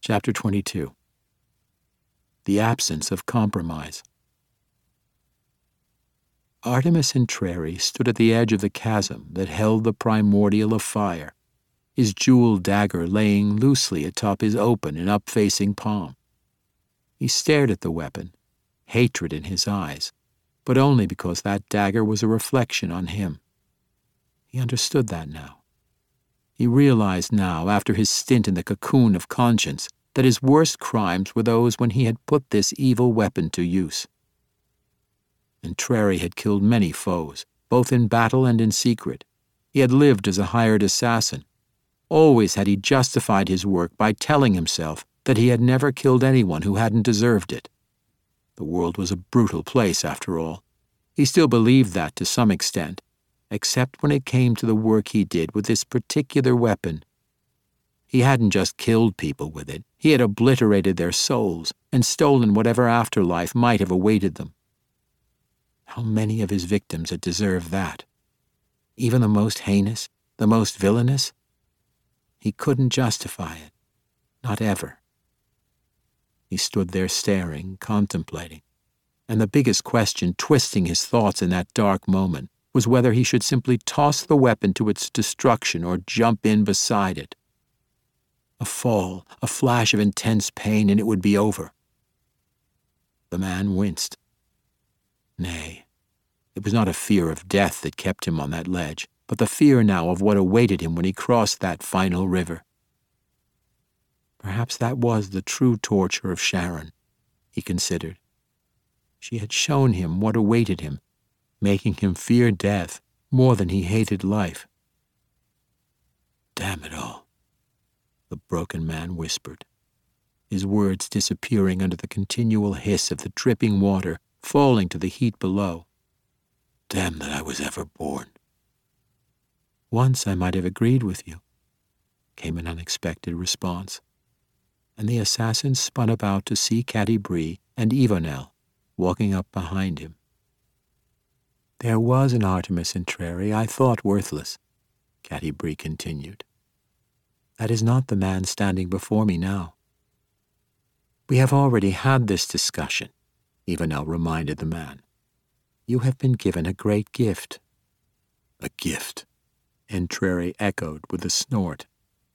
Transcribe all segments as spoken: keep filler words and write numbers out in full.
Chapter twenty-two. The Absence of Compromise. Artemis Entreri stood at the edge of the chasm that held the primordial of fire, his jeweled dagger laying loosely atop his open and up-facing palm. He stared at the weapon, hatred in his eyes, but only because that dagger was a reflection on him. He understood that now. He realized now, after his stint in the cocoon of conscience, that his worst crimes were those when he had put this evil weapon to use. Entreri had killed many foes, both in battle and in secret. He had lived as a hired assassin. Always had he justified his work by telling himself that he had never killed anyone who hadn't deserved it. The world was a brutal place, after all. He still believed that to some extent, except when it came to the work he did with this particular weapon. He hadn't just killed people with it. He had obliterated their souls and stolen whatever afterlife might have awaited them. How many of his victims had deserved that? Even the most heinous, the most villainous? He couldn't justify it. Not ever. He stood there staring, contemplating, and the biggest question twisting his thoughts in that dark moment was whether he should simply toss the weapon to its destruction or jump in beside it. A fall, a flash of intense pain, and it would be over. The man winced. Nay, it was not a fear of death that kept him on that ledge, but the fear now of what awaited him when he crossed that final river. Perhaps that was the true torture of Sharon, he considered. She had shown him what awaited him, making him fear death more than he hated life. Damn it all, the broken man whispered, his words disappearing under the continual hiss of the dripping water falling to the heat below. Damn that I was ever born. Once I might have agreed with you, came an unexpected response, and the assassin spun about to see Catti-brie and Yvonel walking up behind him. There was an Artemis Entreri I thought worthless, Catti-brie continued. That is not the man standing before me now. We have already had this discussion, Yvonel reminded the man. You have been given a great gift. A gift, Entreri echoed with a snort.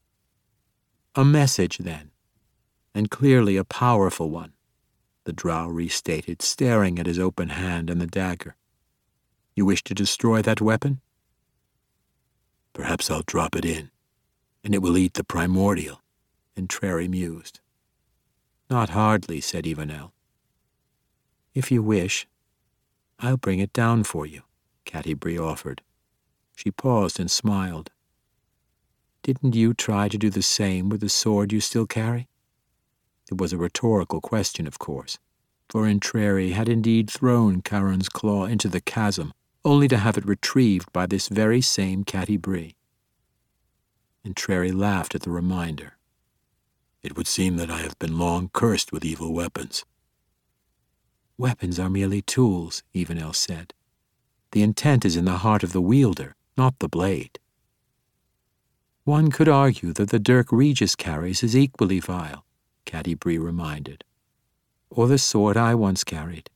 A message, then, and clearly a powerful one, the drow restated, staring at his open hand and the dagger. You wish to destroy that weapon? Perhaps I'll drop it in, and it will eat the primordial, Entreri mused. Not hardly, said Yvonel. If you wish, I'll bring it down for you, Catti-brie offered. She paused and smiled. Didn't you try to do the same with the sword you still carry? It was a rhetorical question, of course, for Entreri had indeed thrown Charon's claw into the chasm, only to have it retrieved by this very same Catti-brie. Entreri laughed at the reminder. It would seem that I have been long cursed with evil weapons. Weapons are merely tools, Yvonel said. The intent is in the heart of the wielder, not the blade. One could argue that the dirk Regis carries is equally vile, Catti-brie reminded. Or the sword I once carried.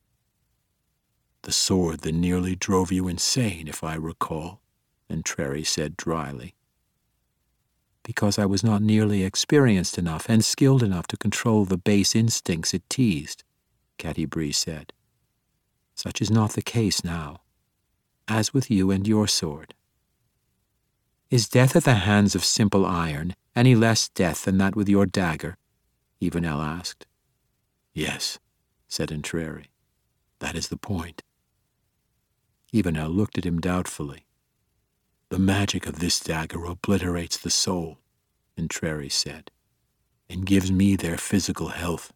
The sword that nearly drove you insane, if I recall, Entreri said dryly. Because I was not nearly experienced enough and skilled enough to control the base instincts it teased, Catti-brie said. Such is not the case now, as with you and your sword. Is death at the hands of simple iron any less death than that with your dagger? Yvonel asked. Yes, said Entreri. That is the point. Yvonel looked at him doubtfully. The magic of this dagger obliterates the soul, Entreri said, and gives me their physical health.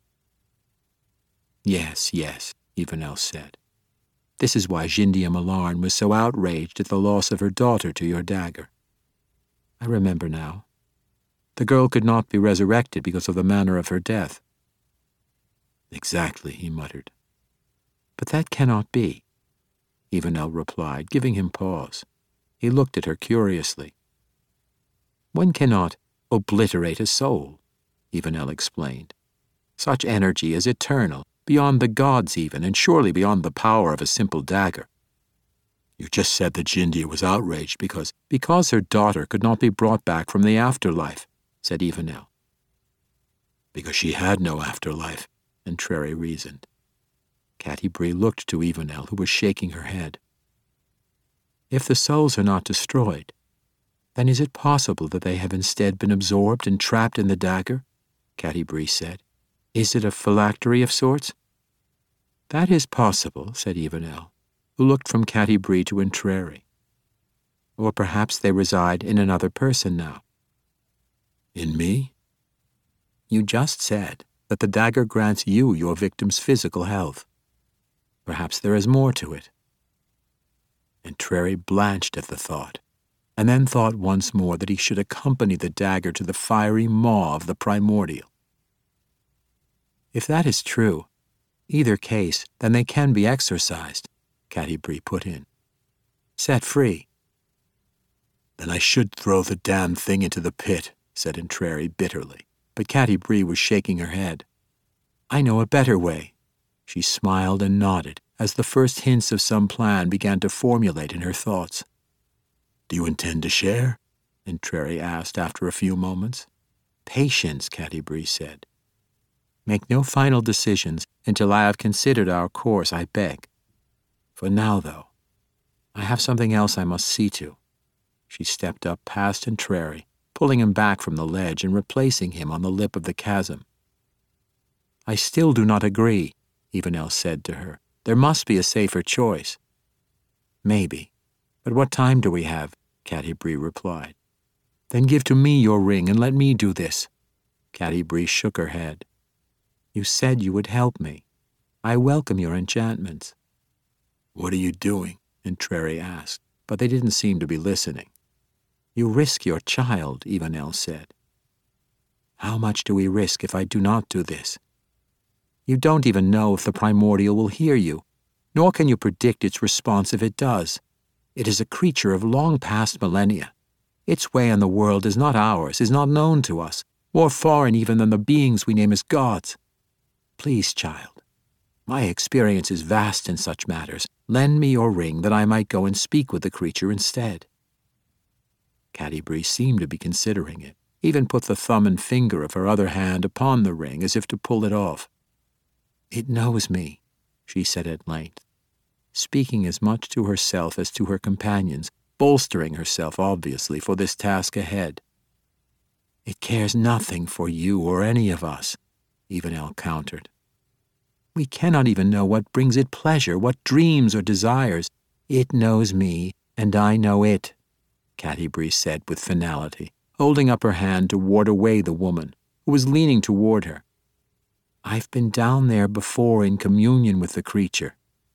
Yes, yes, Yvonel said. This is why Jindia Malarn was so outraged at the loss of her daughter to your dagger. I remember now. The girl could not be resurrected because of the manner of her death. Exactly, he muttered. But that cannot be, Yvonel replied, giving him pause. He looked at her curiously. One cannot obliterate a soul. Evenel explained. Such energy is eternal, beyond the gods even, and surely beyond the power of a simple dagger. You just said that Jindia was outraged because, because her daughter could not be brought back from the afterlife, said Evenel. Because she had no afterlife, Entreri reasoned. Catti-brie looked to Evenel, who was shaking her head. If the souls are not destroyed, then is it possible that they have instead been absorbed and trapped in the dagger? Catti-brie said. Is it a phylactery of sorts? That is possible, said Evenel, who looked from Catti-brie to Entreri. Or perhaps they reside in another person now. In me? You just said that the dagger grants you your victim's physical health. Perhaps there is more to it. Entreri blanched at the thought, and then thought once more that he should accompany the dagger to the fiery maw of the primordial. If that is true, either case, then they can be exorcised, Catti-brie put in. Set free. Then I should throw the damned thing into the pit, said Entreri bitterly, but Catti-brie was shaking her head. I know a better way. She smiled and nodded as the first hints of some plan began to formulate in her thoughts. Do you intend to share? Entreri asked after a few moments. Patience, Catti-brie said. Make no final decisions until I have considered our course, I beg. For now, though, I have something else I must see to. She stepped up past Entreri, pulling him back from the ledge and replacing him on the lip of the chasm. I still do not agree, Evenel said to her. There must be a safer choice. Maybe. But what time do we have? Catti-brie replied. Then give to me your ring and let me do this. Catti-brie shook her head. You said you would help me. I welcome your enchantments. What are you doing? Entreri asked, but they didn't seem to be listening. You risk your child, Evenel said. How much do we risk if I do not do this? You don't even know if the primordial will hear you, nor can you predict its response if it does. It is a creature of long past millennia. Its way in the world is not ours, is not known to us, more foreign even than the beings we name as gods. Please, child, my experience is vast in such matters. Lend me your ring that I might go and speak with the creature instead. Catti-brie seemed to be considering it, even put the thumb and finger of her other hand upon the ring as if to pull it off. It knows me, she said at length, speaking as much to herself as to her companions, bolstering herself obviously for this task ahead. It cares nothing for you or any of us, Evenel countered. We cannot even know what brings it pleasure, what dreams or desires. It knows me, and I know it, Catti-brie said with finality, holding up her hand to ward away the woman, who was leaning toward her. I've been down there before in communion with the creature.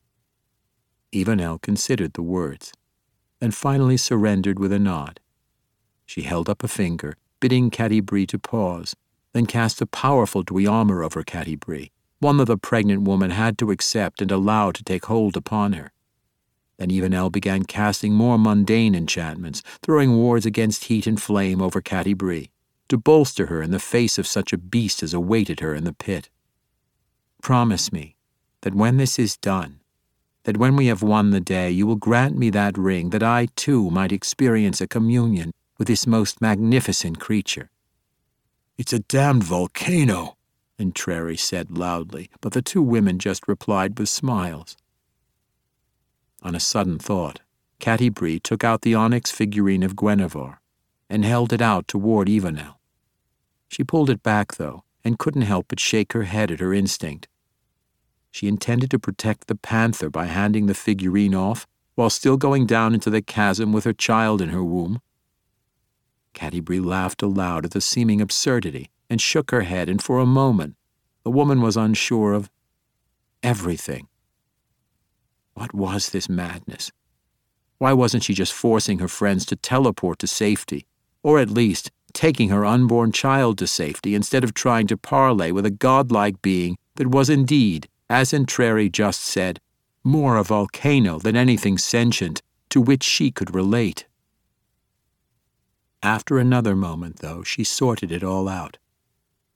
Evenel considered the words, and finally surrendered with a nod. She held up a finger, bidding Catti-brie to pause, then cast a powerful duiamur over Catti-brie, one that the pregnant woman had to accept and allow to take hold upon her. Then Evenel began casting more mundane enchantments, throwing wards against heat and flame over Catti-brie, to bolster her in the face of such a beast as awaited her in the pit. Promise me that when this is done, that when we have won the day, you will grant me that ring, that I, too, might experience a communion with this most magnificent creature. It's a damned volcano, Entreri said loudly, but the two women just replied with smiles. On a sudden thought, Catti-brie took out the onyx figurine of Guenevere and held it out toward Evenel. She pulled it back, though, and couldn't help but shake her head at her instinct. She intended to protect the panther by handing the figurine off, while still going down into the chasm with her child in her womb. Catti-brie laughed aloud at the seeming absurdity and shook her head, and for a moment the woman was unsure of everything. What was this madness? Why wasn't she just forcing her friends to teleport to safety, or at least taking her unborn child to safety instead of trying to parley with a godlike being that was indeed, as Entreri just said, more a volcano than anything sentient to which she could relate? After another moment, though, she sorted it all out.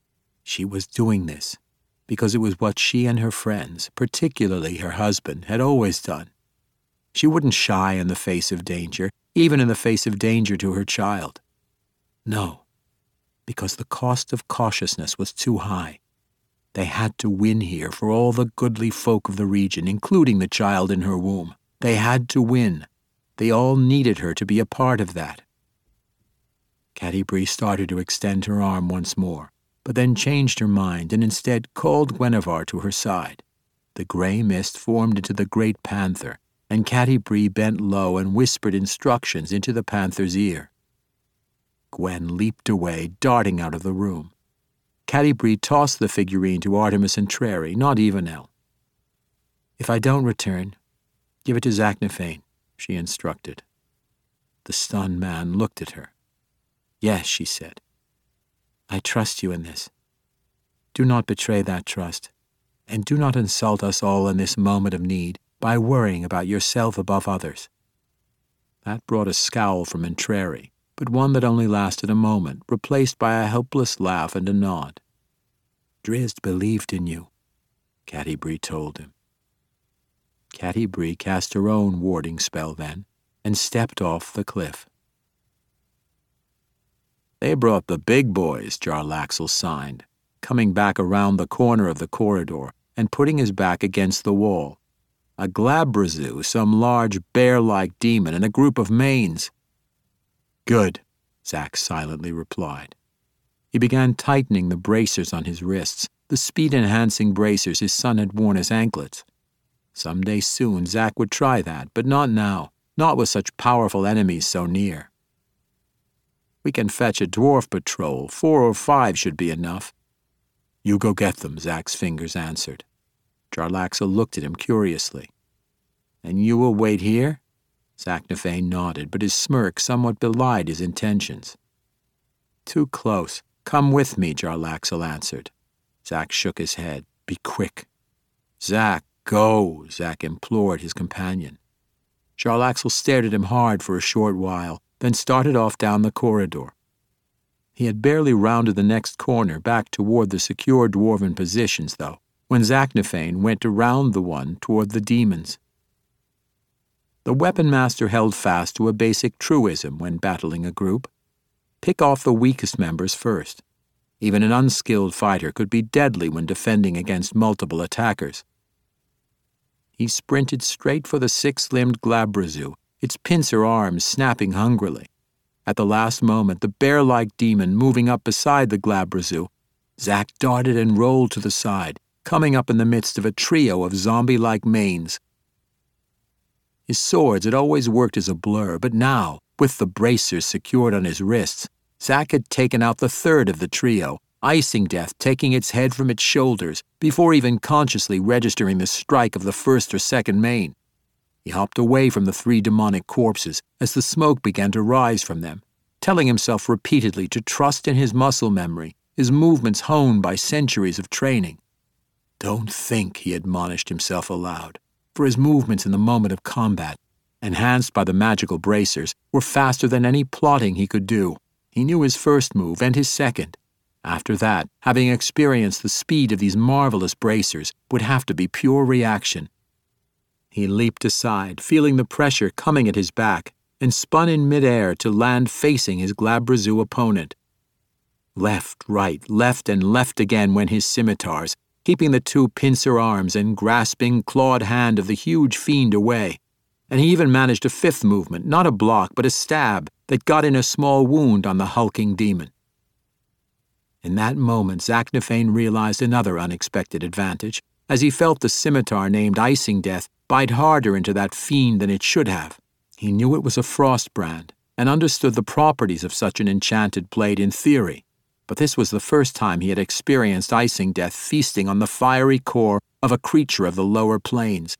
She was doing this because it was what she and her friends, particularly her husband, had always done. She wouldn't shy in the face of danger, even in the face of danger to her child. No, because the cost of cautiousness was too high. They had to win here for all the goodly folk of the region, including the child in her womb. They had to win. They all needed her to be a part of that. Catti-brie started to extend her arm once more, but then changed her mind and instead called Guenevere to her side. The gray mist formed into the great panther, and Catti-brie bent low and whispered instructions into the panther's ear. Gwen leaped away, darting out of the room. Catti-brie tossed the figurine to Artemis and Trary, not Ivanel. "If I don't return, give it to Zaknafein," she instructed. The stunned man looked at her. "Yes," she said. "I trust you in this. Do not betray that trust, and do not insult us all in this moment of need by worrying about yourself above others." That brought a scowl from Entrary, but one that only lasted a moment, replaced by a helpless laugh and a nod. "Drizzt believed in you," Catti-brie told him. Catti-brie cast her own warding spell then, and stepped off the cliff. "They brought the big boys," Jarlaxle signed, coming back around the corner of the corridor and putting his back against the wall. "A Glabrezu, some large bear-like demon, and a group of mains." "Good," Zak silently replied. He began tightening the bracers on his wrists, the speed-enhancing bracers his son had worn as anklets. Someday soon Zak would try that, but not now, not with such powerful enemies so near. "We can fetch a dwarf patrol. Four or five should be enough." "You go get them," Zak's fingers answered. Jarlaxle looked at him curiously. "And you will wait here?" Zaknafein nodded, but his smirk somewhat belied his intentions. "Too close. Come with me," Jarlaxle answered. Zak shook his head. "Be quick." "Zak, go," Zak implored his companion. Jarlaxle stared at him hard for a short while, then started off down the corridor. He had barely rounded the next corner back toward the secure dwarven positions, though, when Zaknafein went around the one toward the demons. The weapon master held fast to a basic truism when battling a group. Pick off the weakest members first. Even an unskilled fighter could be deadly when defending against multiple attackers. He sprinted straight for the six-limbed Glabrezu, its pincer arms snapping hungrily. At the last moment, the bear-like demon moving up beside the Glabrezu, Zak darted and rolled to the side, coming up in the midst of a trio of zombie-like mains. His swords had always worked as a blur, but now, with the bracers secured on his wrists, Zak had taken out the third of the trio, Icing Death taking its head from its shoulders before even consciously registering the strike of the first or second main. He hopped away from the three demonic corpses as the smoke began to rise from them, telling himself repeatedly to trust in his muscle memory, his movements honed by centuries of training. "Don't think," he admonished himself aloud, for his movements in the moment of combat, enhanced by the magical bracers, were faster than any plotting he could do. He knew his first move and his second. After that, having experienced the speed of these marvelous bracers, would have to be pure reaction. He leaped aside, feeling the pressure coming at his back, and spun in midair to land facing his Glabrezu opponent. Left, right, left, and left again went his scimitars, keeping the two pincer arms and grasping, clawed hand of the huge fiend away. And he even managed a fifth movement, not a block, but a stab, that got in a small wound on the hulking demon. In that moment, Zaknafein realized another unexpected advantage, as he felt the scimitar named Icing Death bite harder into that fiend than it should have. He knew it was a frost brand, and understood the properties of such an enchanted blade in theory, but this was the first time he had experienced Icing Death feasting on the fiery core of a creature of the lower planes.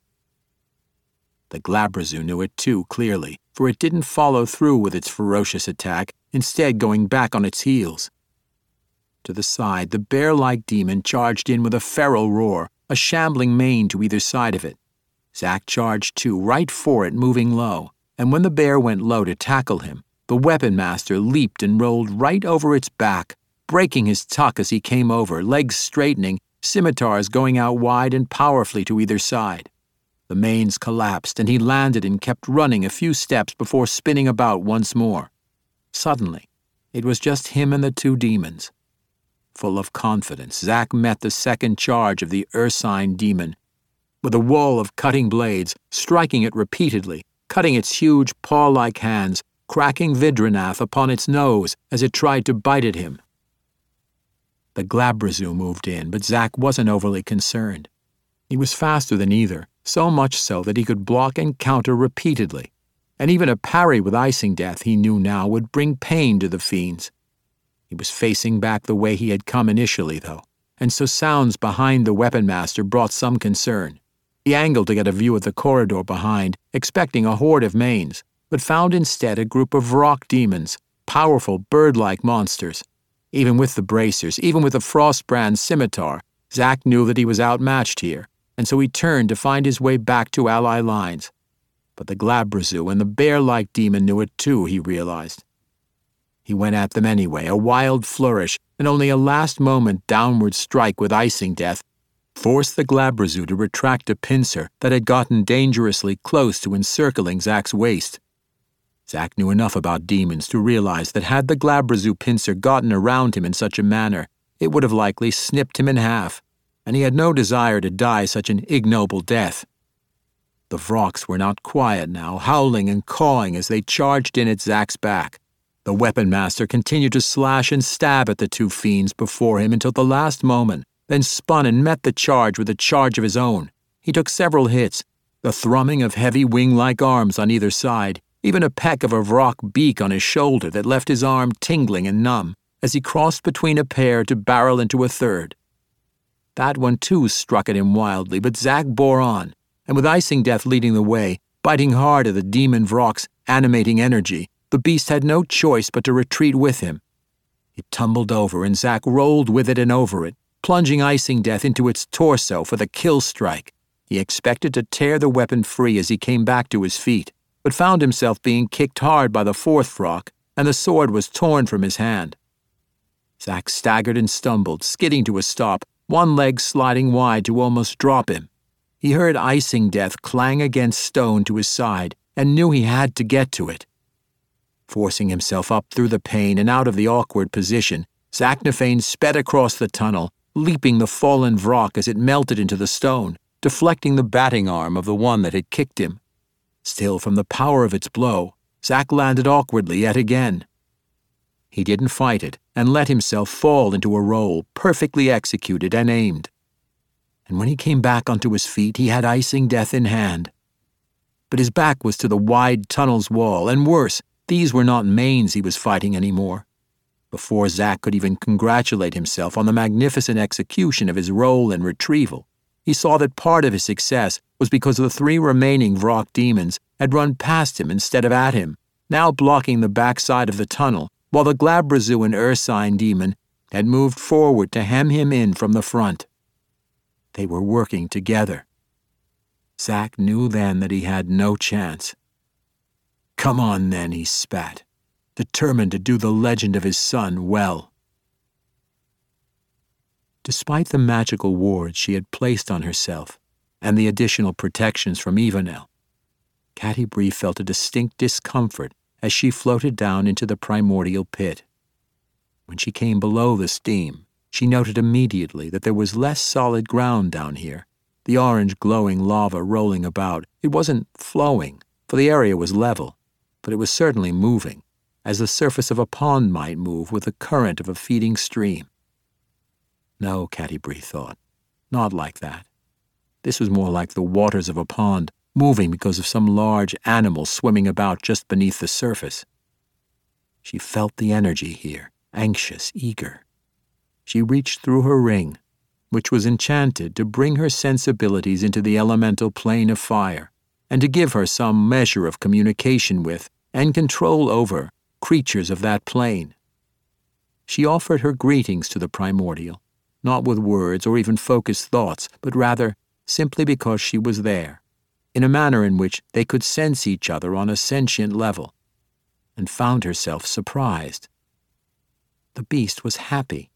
The Glabrezu knew it too clearly, for it didn't follow through with its ferocious attack, instead going back on its heels. To the side, the bear-like demon charged in with a feral roar, a shambling mane to either side of it. Zak charged too, right for it, moving low, and when the bear went low to tackle him, the weapon master leaped and rolled right over its back, breaking his tuck as he came over, legs straightening, scimitars going out wide and powerfully to either side. The manes collapsed, and he landed and kept running a few steps before spinning about once more. Suddenly, it was just him and the two demons. Full of confidence, Zack met the second charge of the Ursine demon. With a wall of cutting blades, striking it repeatedly, cutting its huge paw-like hands, cracking Vidrinath upon its nose as it tried to bite at him. The Glabrezu moved in, but Zack wasn't overly concerned. He was faster than either, so much so that he could block and counter repeatedly, and even a parry with Icing Death, he knew now, would bring pain to the fiends. He was facing back the way he had come initially, though, and so sounds behind the Weapon Master brought some concern. He angled to get a view of the corridor behind, expecting a horde of manes, but found instead a group of rock demons, powerful bird-like monsters. Even with the bracers, even with the Frostbrand scimitar, Zack knew that he was outmatched here, and so he turned to find his way back to ally lines. But the Glabrezu and the bear-like demon knew it too, he realized. He went at them anyway, a wild flourish, and only a last-moment downward strike with Icing Death forced the Glabrezu to retract a pincer that had gotten dangerously close to encircling Zack's waist. Zack knew enough about demons to realize that had the Glabrezu pincer gotten around him in such a manner, it would have likely snipped him in half, and he had no desire to die such an ignoble death. The Vroks were not quiet now, howling and cawing as they charged in at Zack's back. The Weapon Master continued to slash and stab at the two fiends before him until the last moment, then spun and met the charge with a charge of his own. He took several hits, the thrumming of heavy wing-like arms on either side, even a peck of a Vrok beak on his shoulder that left his arm tingling and numb as he crossed between a pair to barrel into a third. That one too struck at him wildly, but Zack bore on, and with Icing Death leading the way, biting hard at the demon Vrok's animating energy, the beast had no choice but to retreat with him. It tumbled over, and Zack rolled with it and over it, plunging Icing Death into its torso for the kill strike. He expected to tear the weapon free as he came back to his feet, but found himself being kicked hard by the fourth Vrok, and the sword was torn from his hand. Zack staggered and stumbled, skidding to a stop, one leg sliding wide to almost drop him. He heard Icing Death clang against stone to his side, and knew he had to get to it. Forcing himself up through the pain and out of the awkward position, Zaknafein sped across the tunnel, leaping the fallen Vrok as it melted into the stone, deflecting the batting arm of the one that had kicked him. Still, from the power of its blow, Zack landed awkwardly yet again. He didn't fight it, and let himself fall into a roll, perfectly executed and aimed. And when he came back onto his feet, he had Icing Death in hand. But his back was to the wide tunnel's wall, and worse, these were not manes he was fighting anymore. Before Zack could even congratulate himself on the magnificent execution of his roll and retrieval, he saw that part of his success was because the three remaining Vrok demons had run past him instead of at him, now blocking the backside of the tunnel, while the Glabrezu and Ursine demon had moved forward to hem him in from the front. They were working together. Zack knew then that he had no chance. "Come on, then," he spat, determined to do the legend of his son well. Despite the magical wards she had placed on herself and the additional protections from Ivanel, Catti-brie felt a distinct discomfort as she floated down into the primordial pit. When she came below the steam, she noted immediately that there was less solid ground down here, the orange glowing lava rolling about. It wasn't flowing, for the area was level, but it was certainly moving, as the surface of a pond might move with the current of a feeding stream. No, Catti-brie thought, not like that. This was more like the waters of a pond, moving because of some large animal swimming about just beneath the surface. She felt the energy here, anxious, eager. She reached through her ring, which was enchanted to bring her sensibilities into the elemental plane of fire, and to give her some measure of communication with and control over creatures of that plane. She offered her greetings to the primordial, not with words or even focused thoughts, but rather simply because she was there, in a manner in which they could sense each other on a sentient level, and found herself surprised. The beast was happy.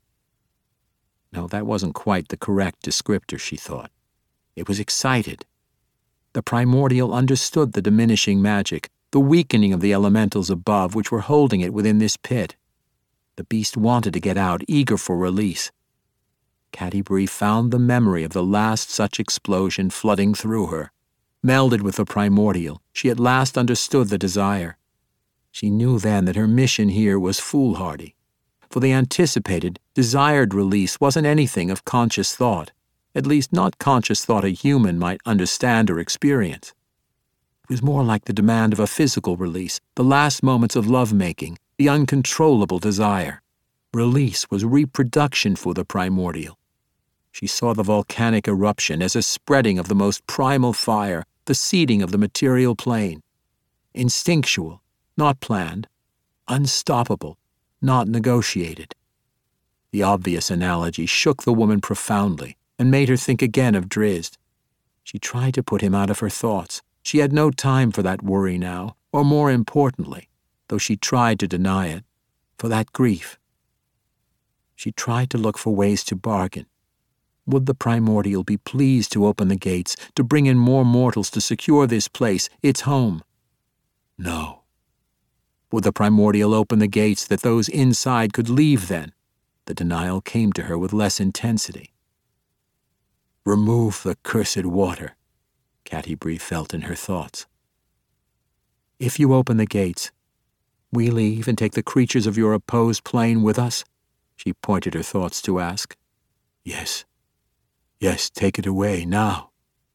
No, that wasn't quite the correct descriptor, she thought. It was excited. The primordial understood the diminishing magic, the weakening of the elementals above which were holding it within this pit. The beast wanted to get out, eager for release. Catti-brie found the memory of the last such explosion flooding through her. Melded with the primordial, she at last understood the desire. She knew then that her mission here was foolhardy, for the anticipated, desired release wasn't anything of conscious thought, at least not conscious thought a human might understand or experience. It was more like the demand of a physical release, the last moments of love-making, the uncontrollable desire. Release was reproduction for the primordial. She saw the volcanic eruption as a spreading of the most primal fire, the seeding of the material plane. Instinctual, not planned. Unstoppable, not negotiated. The obvious analogy shook the woman profoundly and made her think again of Drizzt. She tried to put him out of her thoughts. She had no time for that worry now, or more importantly, though she tried to deny it, for that grief. She tried to look for ways to bargain. Would the primordial be pleased to open the gates, to bring in more mortals to secure this place, its home? No. Would the primordial open the gates that those inside could leave then? The denial came to her with less intensity. Remove the cursed water, Catti-brie felt in her thoughts. If you open the gates, we leave and take the creatures of your opposed plane with us? She pointed her thoughts to ask. Yes. Yes, take it away, now.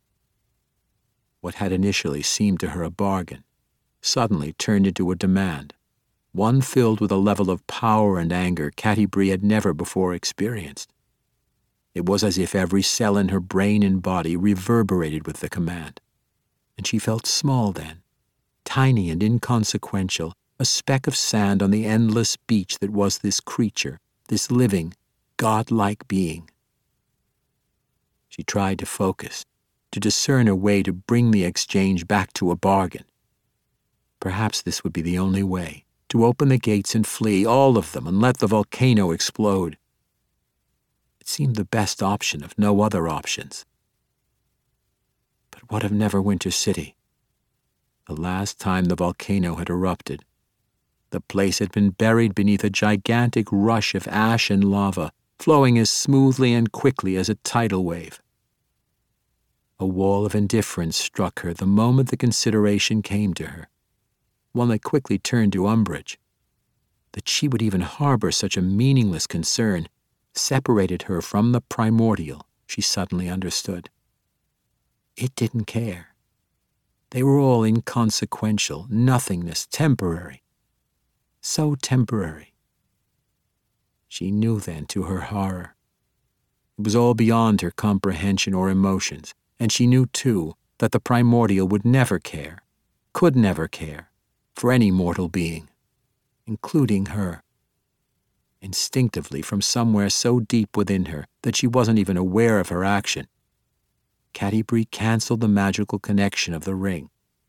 What had initially seemed to her a bargain suddenly turned into a demand, one filled with a level of power and anger Catti-brie had never before experienced. It was as if every cell in her brain and body reverberated with the command, and she felt small then, tiny and inconsequential, a speck of sand on the endless beach that was this creature, this living, god-like being. She tried to focus, to discern a way to bring the exchange back to a bargain. Perhaps this would be the only way, to open the gates and flee, all of them, and let the volcano explode. It seemed the best option of no other options. But what of Neverwinter City? The last time the volcano had erupted, the place had been buried beneath a gigantic rush of ash and lava, flowing as smoothly and quickly as a tidal wave. A wall of indifference struck her the moment the consideration came to her, one that quickly turned to umbrage. That she would even harbor such a meaningless concern separated her from the primordial, she suddenly understood. It didn't care. They were all inconsequential, nothingness, temporary. So temporary. She knew then, to her horror. It was all beyond her comprehension or emotions, and she knew, too, that the primordial would never care, could never care, for any mortal being, including her. Instinctively, from somewhere so deep within her that she wasn't even aware of her action, Catti-brie canceled the magical connection of the ring.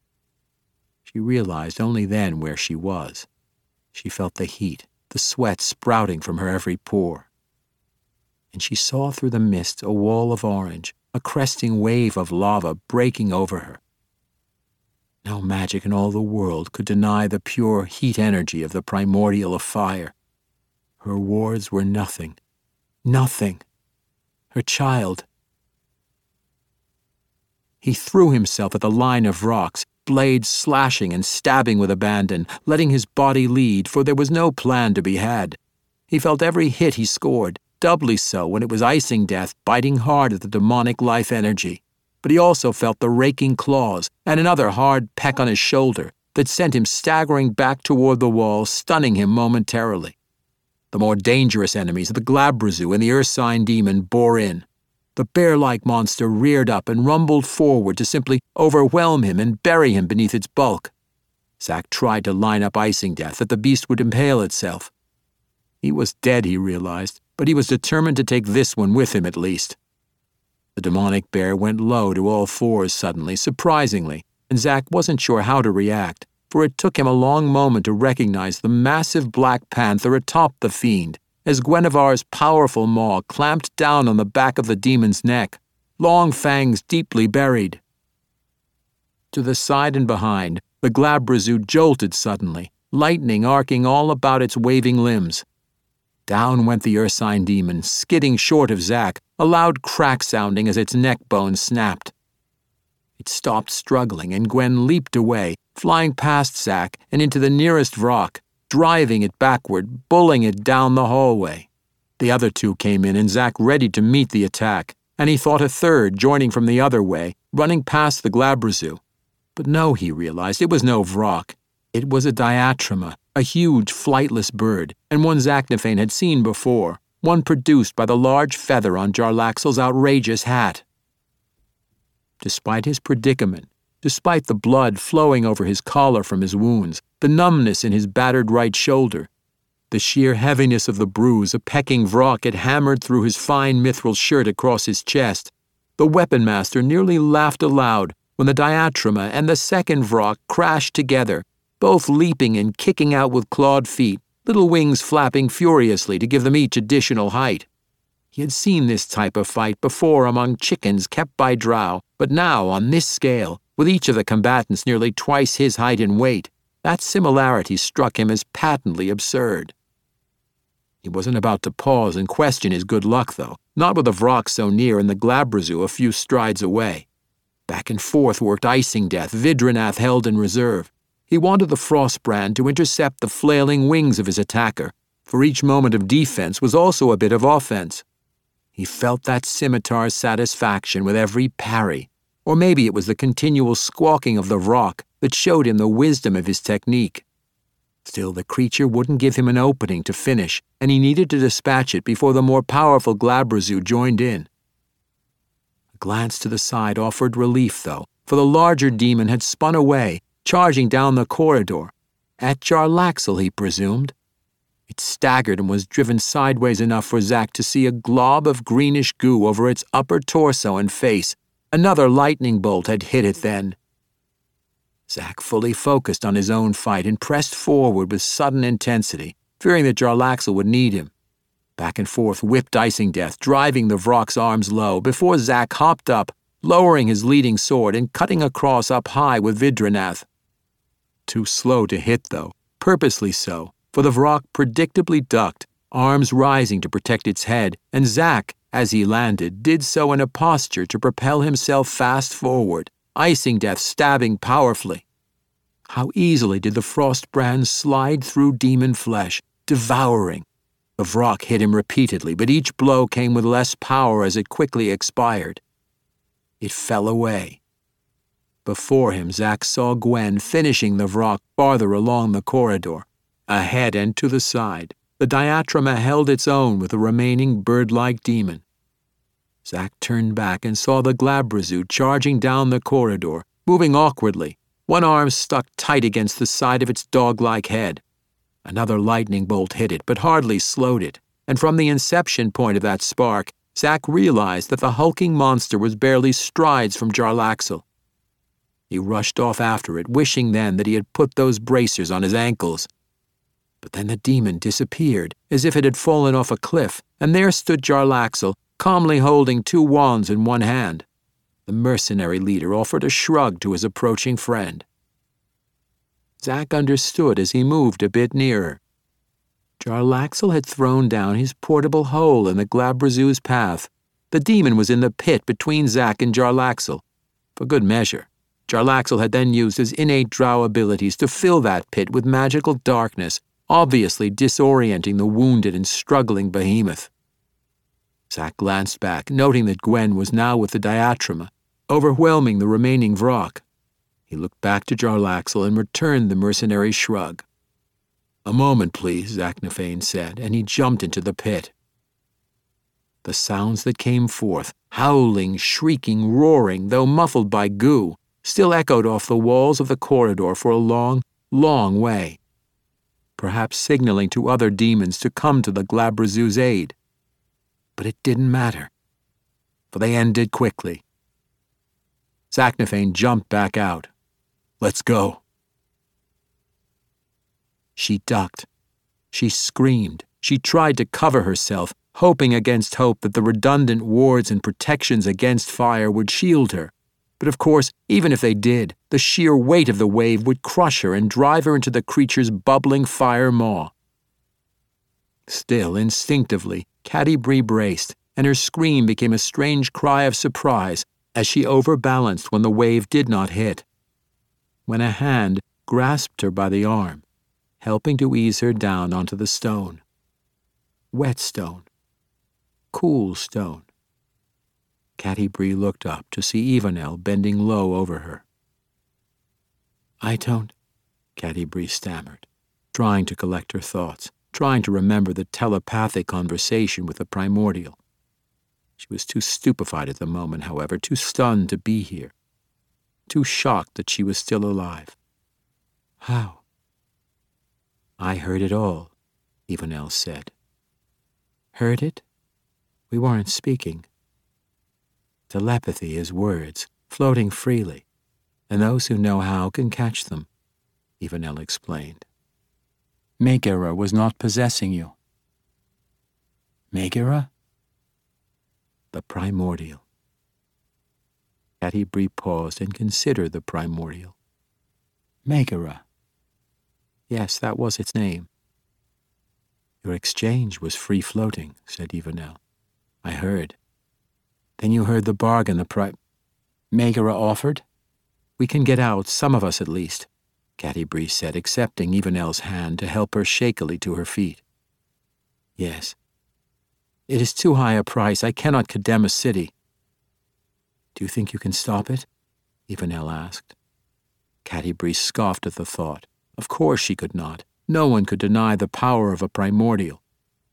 She realized only then where she was. She felt the heat, the sweat sprouting from her every pore. And she saw through the mist a wall of orange, a cresting wave of lava breaking over her. No magic in all the world could deny the pure heat energy of the primordial of fire. Her wards were nothing. Nothing. Her child. He threw himself at the line of rocks, blades slashing and stabbing with abandon, letting his body lead, for there was no plan to be had. He felt every hit he scored, doubly so when it was icing death biting hard at the demonic life energy. But he also felt the raking claws and another hard peck on his shoulder that sent him staggering back toward the wall, stunning him momentarily. The more dangerous enemies, the Glabrezu and the Ursine demon, bore in. The bear-like monster reared up and rumbled forward to simply overwhelm him and bury him beneath its bulk. Zack tried to line up icing death that the beast would impale itself. He was dead, he realized, but he was determined to take this one with him at least. The demonic bear went low to all fours suddenly, surprisingly, and Zack wasn't sure how to react, for it took him a long moment to recognize the massive black panther atop the fiend, as Guinevere's powerful maw clamped down on the back of the demon's neck, long fangs deeply buried. To the side and behind, the Glabrezu jolted suddenly, lightning arcing all about its waving limbs. Down went the ursine demon, skidding short of Zack, a loud crack sounding as its neck bone snapped. It stopped struggling, and Gwen leaped away, flying past Zack and into the nearest Vrock, driving it backward, bullying it down the hallway. The other two came in, and Zack ready to meet the attack, and he thought a third, joining from the other way, running past the Glabrezu. But no, he realized, it was no Vrock. It was a diatrema, a huge flightless bird, and one Zaknafein had seen before, one produced by the large feather on Jarlaxle's outrageous hat. Despite his predicament, despite the blood flowing over his collar from his wounds, the numbness in his battered right shoulder, the sheer heaviness of the bruise a pecking Vrock had hammered through his fine mithril shirt across his chest, the weapon master nearly laughed aloud when the diatrema and the second Vrock crashed together, both leaping and kicking out with clawed feet, little wings flapping furiously to give them each additional height. He had seen this type of fight before among chickens kept by drow, but now, on this scale, with each of the combatants nearly twice his height and weight, that similarity struck him as patently absurd. He wasn't about to pause and question his good luck, though, not with the Vrock so near and the Glabrezu a few strides away. Back and forth worked Icing Death, Vidrinath held in reserve. He wanted the Frostbrand to intercept the flailing wings of his attacker, for each moment of defense was also a bit of offense. He felt that scimitar's satisfaction with every parry, or maybe it was the continual squawking of the Vrock that showed him the wisdom of his technique. Still, the creature wouldn't give him an opening to finish, and he needed to dispatch it before the more powerful Glabrezu joined in. A glance to the side offered relief, though, for the larger demon had spun away, charging down the corridor. At Jarlaxle, he presumed. It staggered and was driven sideways enough for Zack to see a glob of greenish goo over its upper torso and face. Another lightning bolt had hit it then. Zack fully focused on his own fight and pressed forward with sudden intensity, fearing that Jarlaxle would need him. Back and forth whipped Icing Death, driving the Vrock's arms low, before Zack hopped up, lowering his leading sword and cutting across up high with Vidrinath. Too slow to hit, though, purposely so, for the Vrock predictably ducked, arms rising to protect its head, and Zack, as he landed, did so in a posture to propel himself fast forward, Icing Death stabbing powerfully. How easily did the Frostbrand slide through demon flesh, devouring. The Vrock hit him repeatedly, but each blow came with less power as it quickly expired. It fell away. Before him, Zack saw Gwen finishing the Vrock farther along the corridor. Ahead and to the side, the diatrema held its own with the remaining bird-like demon. Zack turned back and saw the Glabrezu charging down the corridor, moving awkwardly, one arm stuck tight against the side of its dog-like head. Another lightning bolt hit it, but hardly slowed it, and from the inception point of that spark, Zack realized that the hulking monster was barely strides from Jarlaxle. He rushed off after it, wishing then that he had put those bracers on his ankles. But then the demon disappeared, as if it had fallen off a cliff, and there stood Jarlaxle, calmly holding two wands in one hand. The mercenary leader offered a shrug to his approaching friend. Zack understood as he moved a bit nearer. Jarlaxle had thrown down his portable hole in the Glabrezu's path. The demon was in the pit between Zack and Jarlaxle. For good measure, Jarlaxle had then used his innate drow abilities to fill that pit with magical darkness, obviously disorienting the wounded and struggling behemoth. Zack glanced back, noting that Gwen was now with the diatrema, overwhelming the remaining Vrock. He looked back to Jarlaxle and returned the mercenary's shrug. "A moment, please," Zaknafein said, and he jumped into the pit. The sounds that came forth, howling, shrieking, roaring, though muffled by goo, still echoed off the walls of the corridor for a long, long way, perhaps signaling to other demons to come to the Glabrezu's aid. But it didn't matter, for they ended quickly. Zaknafein jumped back out. "Let's go." She ducked. She screamed, She tried to cover herself, hoping against hope that the redundant wards and protections against fire would shield her. But of course, even if they did, the sheer weight of the wave would crush her and drive her into the creature's bubbling fire maw. Still, instinctively, Caddy Bree braced, and her scream became a strange cry of surprise as she overbalanced when the wave did not hit. When a hand grasped her by the arm, helping to ease her down onto the stone. Wet stone. Cool stone. Caddy Bree looked up to see Ivanel bending low over her. "I don't," Caddy Bree stammered, trying to collect her thoughts, trying to remember the telepathic conversation with the primordial. She was too stupefied at the moment, however, too stunned to be here, too shocked that she was still alive. "How?" "I heard it all," Ivanel said. "Heard it? We weren't speaking." "Telepathy is words, floating freely, and those who know how can catch them," Ivanel explained. "Megara was not possessing you." "Megara?" "The primordial." Caddy Bree paused and considered the primordial. "Megara." "Yes, that was its name." "Your exchange was free-floating," said Ivanel. "I heard." "Then you heard the bargain the pri... Megara offered? We can get out, some of us at least," Caddy Bree said, accepting Ivanel's hand to help her shakily to her feet. "Yes. It is too high a price. I cannot condemn a city." "Do you think you can stop it?" Ivanel asked. Caddy Bree scoffed at the thought. Of course she could not. No one could deny the power of a primordial.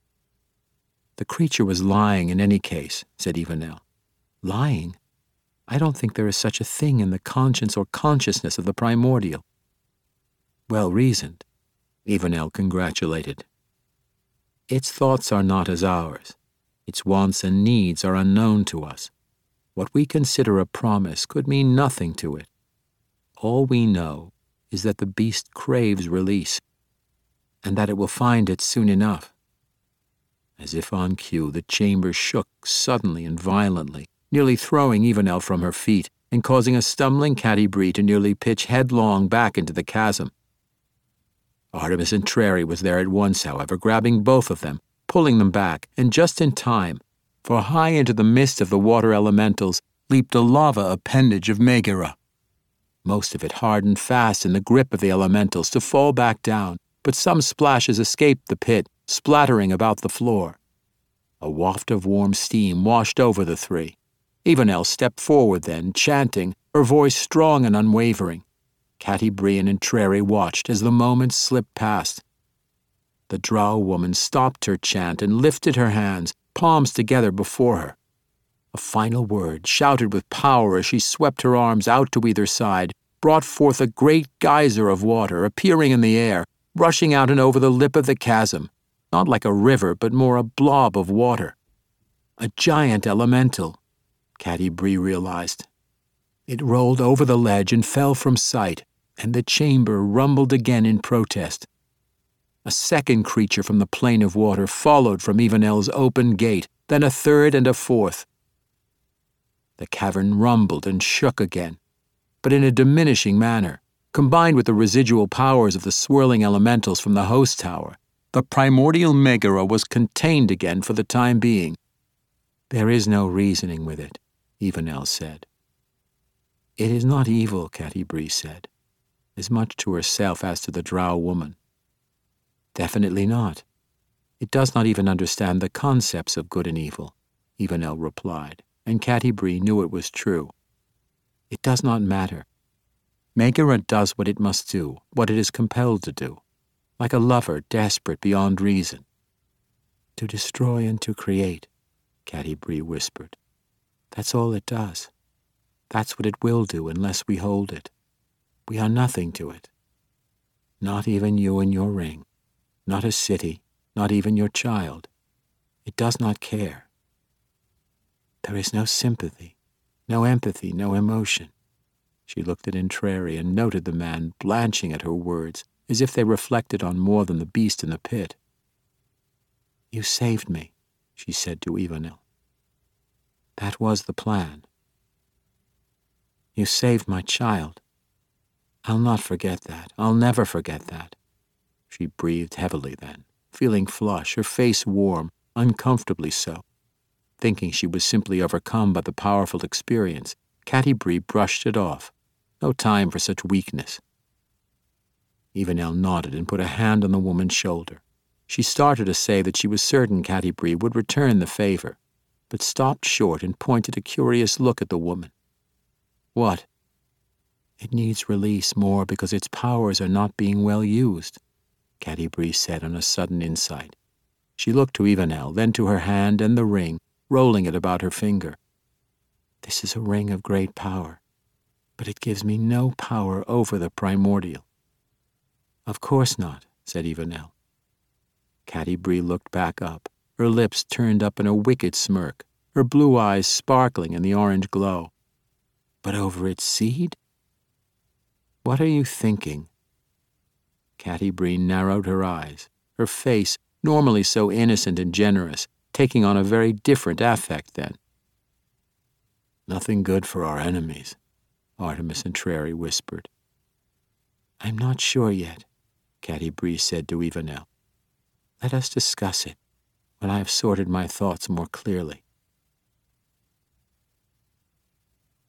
"The creature was lying in any case," said Ivanel. "Lying? I don't think there is such a thing in the conscience or consciousness of the primordial." "Well reasoned," Ivanel congratulated. "Its thoughts are not as ours. Its wants and needs are unknown to us. What we consider a promise could mean nothing to it. All we know is that the beast craves release, and that it will find it soon enough." As if on cue, the chamber shook suddenly and violently, nearly throwing Ivanel from her feet and causing a stumbling Caddy Bree to nearly pitch headlong back into the chasm. Artemis Entreri was there at once, however, grabbing both of them, pulling them back, and just in time, for high into the midst of the water elementals leaped a lava appendage of Megara. Most of it hardened fast in the grip of the elementals to fall back down, but some splashes escaped the pit, splattering about the floor. A waft of warm steam washed over the three. Ivanel stepped forward then, chanting, her voice strong and unwavering. Caddy Bree and Entreri watched as the moments slipped past. The drow woman stopped her chant and lifted her hands, palms together before her. A final word, shouted with power as she swept her arms out to either side, brought forth a great geyser of water appearing in the air, rushing out and over the lip of the chasm, not like a river, but more a blob of water. A giant elemental, Caddy Bree realized. It rolled over the ledge and fell from sight, and the chamber rumbled again in protest. A second creature from the plane of water followed from Ivanel's open gate, then a third and a fourth. The cavern rumbled and shook again, but in a diminishing manner. Combined with the residual powers of the swirling elementals from the host tower, the primordial Megara was contained again for the time being. "There is no reasoning with it," Ivanel said. "It is not evil," Caddy Bree said, as much to herself as to the drow woman. "Definitely not. It does not even understand the concepts of good and evil," Ivanel replied, and Caddy Bree knew it was true. "It does not matter. Megara does what it must do, what it is compelled to do, like a lover desperate beyond reason." "To destroy and to create," Caddy Bree whispered. "That's all it does. That's what it will do unless we hold it. We are nothing to it. Not even you and your ring, not a city, not even your child. It does not care. There is no sympathy, no empathy, no emotion." She looked at Entreri and noted the man blanching at her words, as if they reflected on more than the beast in the pit. You saved me, she said to Ivanel. That was the plan. You saved my child. I'll not forget that. I'll never forget that. She breathed heavily then, feeling flush, her face warm, uncomfortably so. Thinking she was simply overcome by the powerful experience, Catti-brie brushed it off. No time for such weakness. Ivanel nodded and put a hand on the woman's shoulder. She started to say that she was certain Catti-brie would return the favor, but stopped short and pointed a curious look at the woman. What? It needs release more because its powers are not being well used, Catti-brie said on a sudden insight. She looked to Ivanel, then to her hand and the ring, rolling it about her finger. This is a ring of great power, but it gives me no power over the primordial. Of course not, said Ivanel. Catti-brie looked back up, her lips turned up in a wicked smirk, her blue eyes sparkling in the orange glow. But over its seed? What are you thinking? Catti-brie narrowed her eyes, her face, normally so innocent and generous, taking on a very different affect then. Nothing good for our enemies, Artemis Entreri whispered. I'm not sure yet, Catti-brie said to Ivanel. Let us discuss it when I have sorted my thoughts more clearly.